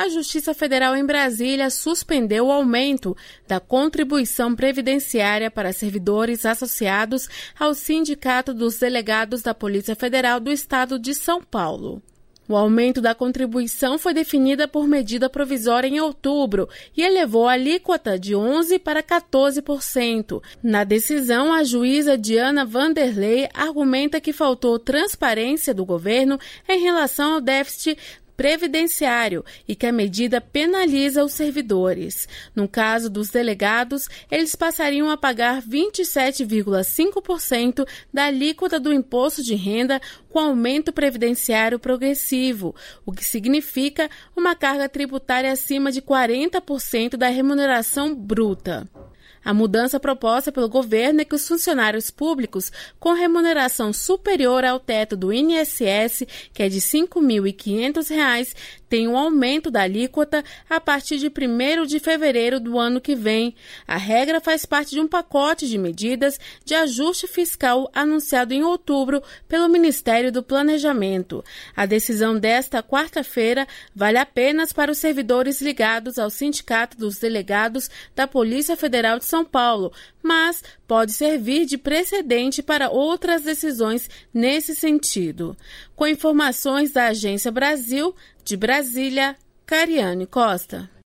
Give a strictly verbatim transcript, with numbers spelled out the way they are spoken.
a Justiça Federal em Brasília suspendeu o aumento da contribuição previdenciária para servidores associados ao Sindicato dos Delegados da Polícia Federal do Estado de São Paulo. O aumento da contribuição foi definida por medida provisória em outubro e elevou a alíquota de onze por cento para quatorze por cento. Na decisão, a juíza Diana Vanderlei argumenta que faltou transparência do governo em relação ao déficit previdenciário e que a medida penaliza os servidores. No caso dos delegados, eles passariam a pagar vinte e sete vírgula cinco por cento da alíquota do imposto de renda com aumento previdenciário progressivo, o que significa uma carga tributária acima de quarenta por cento da remuneração bruta. A mudança proposta pelo governo é que os funcionários públicos com remuneração superior ao teto do I N S S, que é de cinco mil e quinhentos reais, tenham um aumento da alíquota a partir de primeiro de fevereiro do ano que vem. A regra faz parte de um pacote de medidas de ajuste fiscal anunciado em outubro pelo Ministério do Planejamento. A decisão desta quarta-feira vale apenas para os servidores ligados ao Sindicato dos Delegados da Polícia Federal de São Paulo, mas pode servir de precedente para outras decisões nesse sentido. Com informações da Agência Brasil, de Brasília, Cariane Costa.